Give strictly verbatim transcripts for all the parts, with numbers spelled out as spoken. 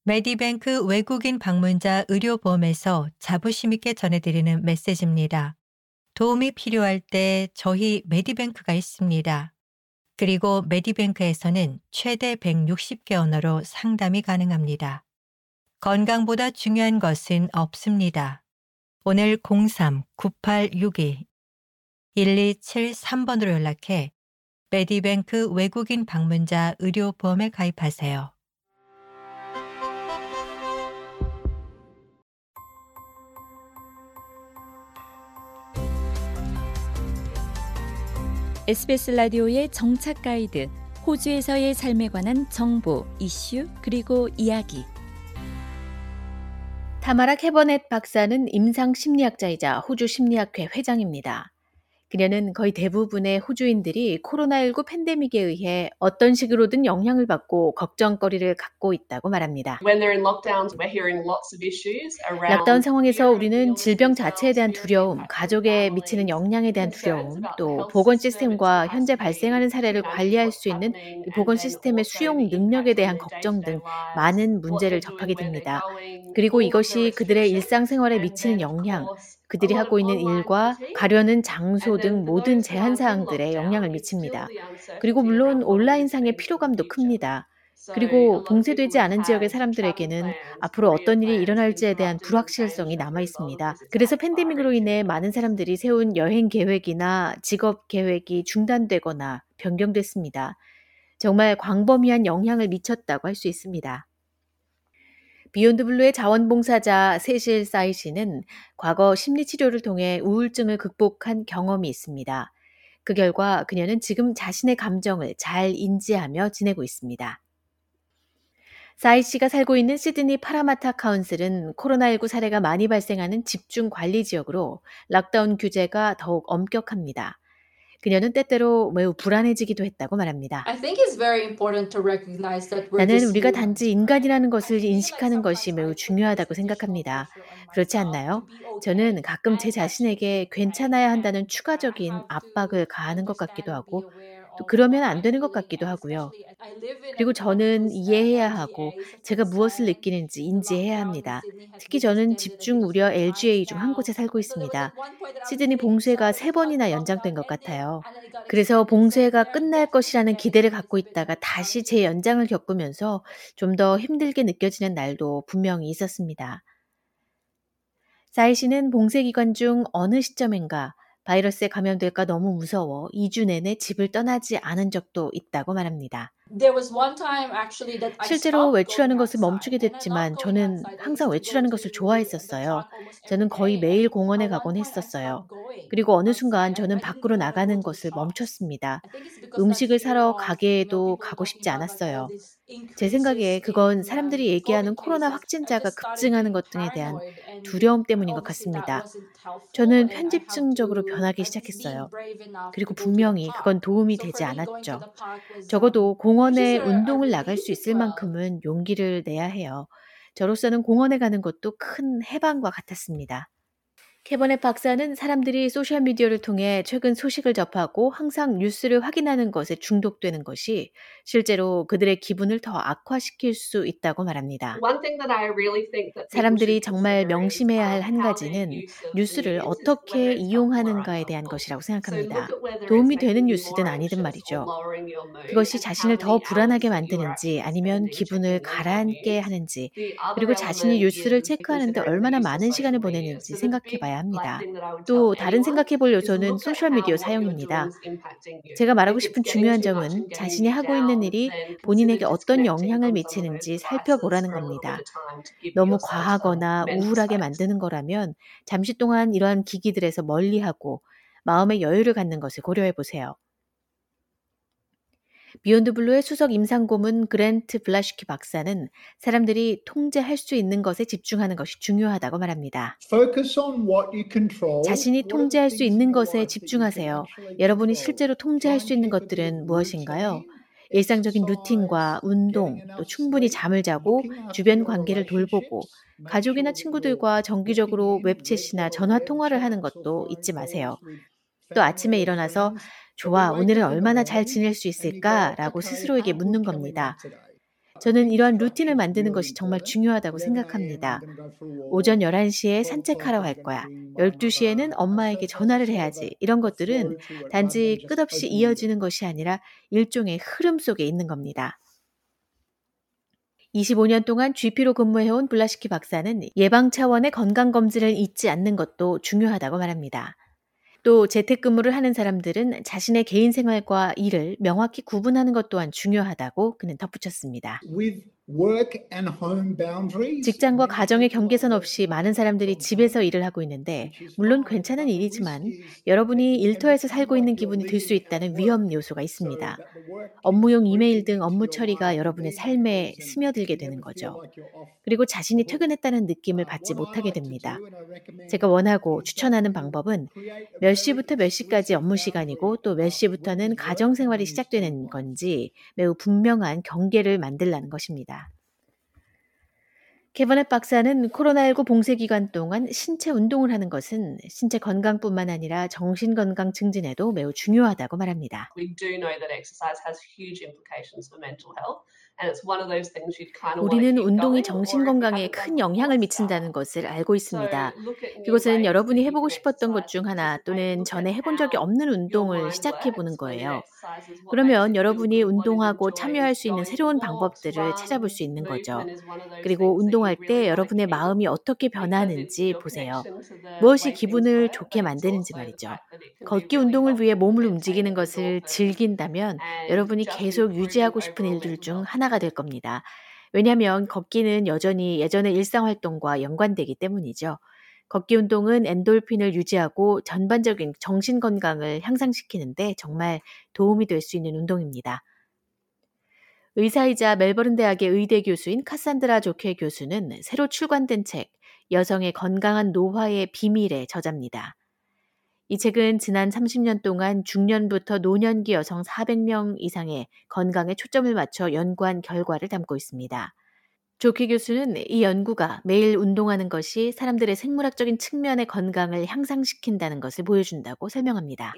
메디뱅크 외국인 방문자 의료보험에서 자부심 있게 전해드리는 메시지입니다. 도움이 필요할 때 저희 메디뱅크가 있습니다. 그리고 메디뱅크에서는 최대 백육십 개 언어로 상담이 가능합니다. 건강보다 중요한 것은 없습니다. 오늘 공삼 구팔육이 일이칠삼 번으로 연락해 메디뱅크 외국인 방문자 의료보험에 가입하세요. 에스비에스 라디오의 정착 가이드, 호주에서의 삶에 관한 정보, 이슈, 그리고 이야기. 타마라 캐버넷 박사는 임상 심리학자이자 호주 심리학회 회장입니다. 그녀는 거의 대부분의 호주인들이 코로나십구 팬데믹에 의해 어떤 식으로든 영향을 받고 걱정거리를 갖고 있다고 말합니다. 락다운 상황에서 우리는 질병 자체에 대한 두려움, 가족에 미치는 영향에 대한 두려움, 또 보건 시스템과 현재 발생하는 사례를 관리할 수 있는 이 보건 시스템의 수용 능력에 대한 걱정 등 많은 문제를 접하게 됩니다. 그리고 이것이 그들의 일상생활에 미치는 영향, 그들이 하고 있는 일과 가려는 장소 등 모든 제한 사항들에 영향을 미칩니다. 그리고 물론 온라인상의 피로감도 큽니다. 그리고 봉쇄되지 않은 지역의 사람들에게는 앞으로 어떤 일이 일어날지에 대한 불확실성이 남아 있습니다. 그래서 팬데믹으로 인해 많은 사람들이 세운 여행 계획이나 직업 계획이 중단되거나 변경됐습니다. 정말 광범위한 영향을 미쳤다고 할 수 있습니다. 비욘드 블루의 자원봉사자 세실 사이 씨는 과거 심리치료를 통해 우울증을 극복한 경험이 있습니다. 그 결과 그녀는 지금 자신의 감정을 잘 인지하며 지내고 있습니다. 사이 씨가 살고 있는 시드니 파라마타 카운슬은 코로나십구 사례가 많이 발생하는 집중 관리 지역으로 락다운 규제가 더욱 엄격합니다. 그녀는 때때로 매우 불안해지기도 했다고 말합니다. 나는 우리가 단지 인간이라는 것을 인식하는 것이 매우 중요하다고 생각합니다. 그렇지 않나요? 저는 가끔 제 자신에게 괜찮아야 한다는 추가적인 압박을 가하는 것 같기도 하고, 또 그러면 안 되는 것 같기도 하고요. 그리고 저는 이해해야 하고 제가 무엇을 느끼는지 인지해야 합니다. 특히 저는 집중 우려 엘지에이 중 한 곳에 살고 있습니다. 시드니 봉쇄가 세 번이나 연장된 것 같아요. 그래서 봉쇄가 끝날 것이라는 기대를 갖고 있다가 다시 재연장을 겪으면서 좀 더 힘들게 느껴지는 날도 분명히 있었습니다. 사이 씨는 봉쇄 기간 중 어느 시점인가 바이러스에 감염될까 너무 무서워 이 주 내내 집을 떠나지 않은 적도 있다고 말합니다. 실제로 외출하는 것을 멈추게 됐지만 저는 항상 외출하는 것을 좋아했었어요. 저는 거의 매일 공원에 가곤 했었어요. 그리고 어느 순간 저는 밖으로 나가는 것을 멈췄습니다. 음식을 사러 가게에도 가고 싶지 않았어요. 제 생각에 그건 사람들이 얘기하는 코로나 확진자가 급증하는 것 등에 대한 두려움 때문인 것 같습니다. 저는 편집증적으로 변하기 시작했어요. 그리고 분명히 그건 도움이 되지 않았죠. 적어도 공원에 운동을 나갈 수 있을 만큼은 용기를 내야 해요. 저로서는 공원에 가는 것도 큰 해방과 같았습니다. 캐버넷 박사는 사람들이 소셜미디어를 통해 최근 소식을 접하고 항상 뉴스를 확인하는 것에 중독되는 것이 실제로 그들의 기분을 더 악화시킬 수 있다고 말합니다. 사람들이 정말 명심해야 할 한 가지는 뉴스를 어떻게 이용하는가에 대한 것이라고 생각합니다. 도움이 되는 뉴스든 아니든 말이죠. 그것이 자신을 더 불안하게 만드는지 아니면 기분을 가라앉게 하는지, 그리고 자신이 뉴스를 체크하는데 얼마나 많은 시간을 보내는지 생각해 봐야 합니다. 또 다른 생각해 볼 요소는 소셜미디어 사용입니다. 제가 말하고 싶은 중요한 점은 자신이 하고 있는 일이 본인에게 어떤 영향을 미치는지 살펴보라는 겁니다. 너무 과하거나 우울하게 만드는 거라면 잠시 동안 이러한 기기들에서 멀리하고 마음의 여유를 갖는 것을 고려해 보세요. 비욘드 블루의 수석 임상고문 그랜트 블라시키 박사는 사람들이 통제할 수 있는 것에 집중하는 것이 중요하다고 말합니다. 자신이 통제할 수 있는 것에 집중하세요. 여러분이 실제로 통제할 수 있는 것들은 무엇인가요? 일상적인 루틴과 운동, 또 충분히 잠을 자고 주변 관계를 돌보고 가족이나 친구들과 정기적으로 웹챗이나 전화 통화를 하는 것도 잊지 마세요. 또 아침에 일어나서 좋아, 오늘은 얼마나 잘 지낼 수 있을까? 라고 스스로에게 묻는 겁니다. 저는 이러한 루틴을 만드는 것이 정말 중요하다고 생각합니다. 오전 열한 시에 산책하러 갈 거야. 열두 시에는 엄마에게 전화를 해야지. 이런 것들은 단지 끝없이 이어지는 것이 아니라 일종의 흐름 속에 있는 겁니다. 이십오 년 동안 지피로 근무해온 블라시키 박사는 예방 차원의 건강검진을 잊지 않는 것도 중요하다고 말합니다. 또 재택근무를 하는 사람들은 자신의 개인 생활과 일을 명확히 구분하는 것 또한 중요하다고 그는 덧붙였습니다. 직장과 가정의 경계선 없이 많은 사람들이 집에서 일을 하고 있는데 물론 괜찮은 일이지만 여러분이 일터에서 살고 있는 기분이 들 수 있다는 위험 요소가 있습니다. 업무용 이메일 등 업무 처리가 여러분의 삶에 스며들게 되는 거죠. 그리고 자신이 퇴근했다는 느낌을 받지 못하게 됩니다. 제가 원하고 추천하는 방법은 몇 시부터 몇 시까지 업무 시간이고 또 몇 시부터는 가정생활이 시작되는 건지 매우 분명한 경계를 만들라는 것입니다. 케버넷 박사는 코로나십구 봉쇄 기간 동안 신체 운동을 하는 것은 신체 건강뿐만 아니라 정신 건강 증진에도 매우 중요하다고 말합니다. 우리는 운동이 정신 건강에 큰 영향을 미친다는 것을 알고 있습니다. 그것은 여러분이 해보고 싶었던 것 중 하나 또는 전에 해본 적이 없는 운동을 시작해 보는 거예요. 그러면 여러분이 운동하고 참여할 수 있는 새로운 방법들을 찾아볼 수 있는 거죠. 그리고 운동할 때 여러분의 마음이 어떻게 변하는지 보세요. 무엇이 기분을 좋게 만드는지 말이죠. 걷기 운동을 위해 몸을 움직이는 것을 즐긴다면 여러분이 계속 유지하고 싶은 일들 중 하나가 될 겁니다. 왜냐하면 걷기는 여전히 예전의 일상활동과 연관되기 때문이죠. 걷기 운동은 엔돌핀을 유지하고 전반적인 정신 건강을 향상시키는데 정말 도움이 될 수 있는 운동입니다. 의사이자 멜버른 대학의 의대 교수인 카산드라 조케 교수는 새로 출간된 책 여성의 건강한 노화의 비밀의 저자입니다. 이 책은 지난 삼십 년 동안 중년부터 노년기 여성 사백 명 이상의 건강에 초점을 맞춰 연구한 결과를 담고 있습니다. 조키 교수는 이 연구가 매일 운동하는 것이 사람들의 생물학적인 측면의 건강을 향상시킨다는 것을 보여준다고 설명합니다.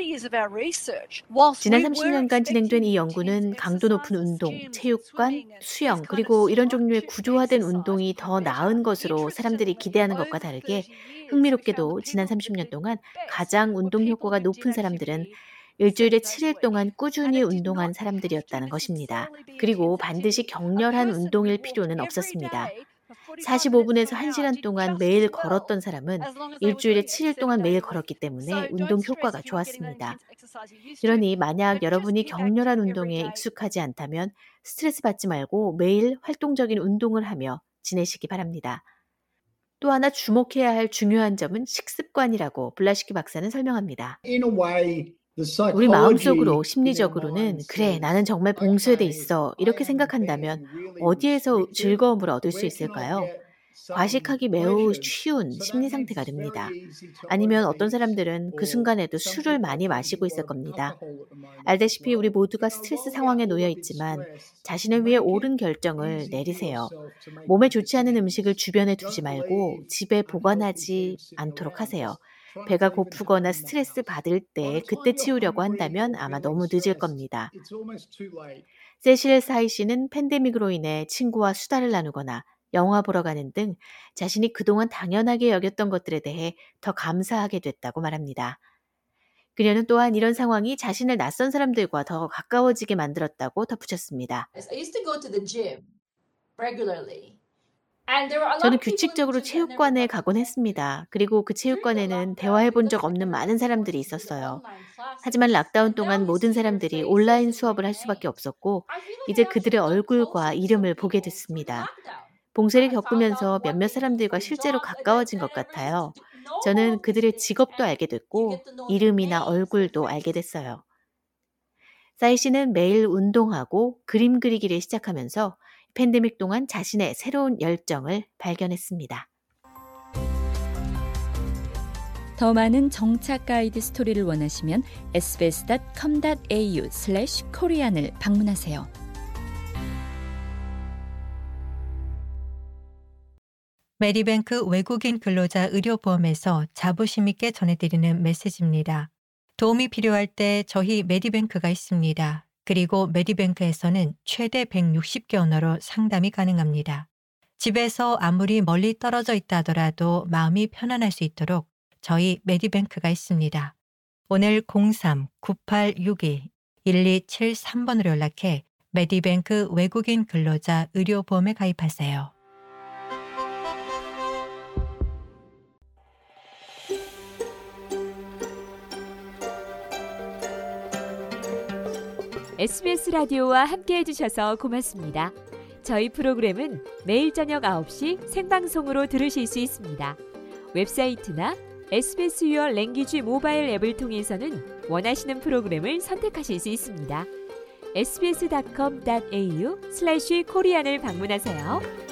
지난 삼십 년간 진행된 이 연구는 강도 높은 운동, 체육관, 수영, 그리고 이런 종류의 구조화된 운동이 더 나은 것으로 사람들이 기대하는 것과 다르게 흥미롭게도 지난 삼십 년 동안 가장 운동 효과가 높은 사람들은 일주일에 칠 일 동안 꾸준히 운동한 사람들이었다는 것입니다. 그리고 반드시 격렬한 운동일 필요는 없었습니다. 사십오 분에서 한 시간 동안 매일 걸었던 사람은 일주일에 칠 일 동안 매일 걸었기 때문에 운동 효과가 좋았습니다. 그러니 만약 여러분이 격렬한 운동에 익숙하지 않다면 스트레스 받지 말고 매일 활동적인 운동을 하며 지내시기 바랍니다. 또 하나 주목해야 할 중요한 점은 식습관이라고 블라시키 박사는 설명합니다. 우리 마음속으로 심리적으로는 그래 나는 정말 봉쇄돼 있어 이렇게 생각한다면 어디에서 즐거움을 얻을 수 있을까요? 과식하기 매우 쉬운 심리 상태가 됩니다. 아니면 어떤 사람들은 그 순간에도 술을 많이 마시고 있을 겁니다. 알다시피 우리 모두가 스트레스 상황에 놓여 있지만 자신을 위해 옳은 결정을 내리세요. 몸에 좋지 않은 음식을 주변에 두지 말고 집에 보관하지 않도록 하세요. 배가 고프거나 스트레스 받을 때 그때 치우려고 한다면 아마 너무 늦을 겁니다. 세실 사이 씨는 팬데믹으로 인해 친구와 수다를 나누거나 영화 보러 가는 등 자신이 그동안 당연하게 여겼던 것들에 대해 더 감사하게 됐다고 말합니다. 그녀는 또한 이런 상황이 자신을 낯선 사람들과 더 가까워지게 만들었다고 덧붙였습니다. 저는 규칙적으로 체육관에 가곤 했습니다. 그리고 그 체육관에는 대화해 본 적 없는 많은 사람들이 있었어요. 하지만 락다운 동안 모든 사람들이 온라인 수업을 할 수밖에 없었고 이제 그들의 얼굴과 이름을 보게 됐습니다. 봉쇄를 겪으면서 몇몇 사람들과 실제로 가까워진 것 같아요. 저는 그들의 직업도 알게 됐고 이름이나 얼굴도 알게 됐어요. 사이 씨는 매일 운동하고 그림 그리기를 시작하면서 팬데믹 동안 자신의 새로운 열정을 발견했습니다. 더 많은 정착 가이드 스토리를 원하시면 에스비에스 닷 컴 닷 에이유 슬래시 코리안을 방문하세요. 메디뱅크 외국인 근로자 의료보험에서 자부심 있게 전해드리는 메시지입니다. 도움이 필요할 때 저희 메디뱅크가 있습니다. 그리고 메디뱅크에서는 최대 백육십 개 언어로 상담이 가능합니다. 집에서 아무리 멀리 떨어져 있다 하더라도 마음이 편안할 수 있도록 저희 메디뱅크가 있습니다. 오늘 공삼 구팔육이 일이칠삼 번으로 연락해 메디뱅크 외국인 근로자 의료보험에 가입하세요. 에스비에스 라디오와 함께해 주셔서 고맙습니다. 저희 프로그램은 매일 저녁 아홉 시 생방송으로 들으실 수 있습니다. 웹사이트나 에스비에스 유어 랭귀지 모바일 앱을 통해서는 원하시는 프로그램을 선택하실 수 있습니다. 에스비에스 닷컴 닷에이유 슬래시 코리안을 방문하세요.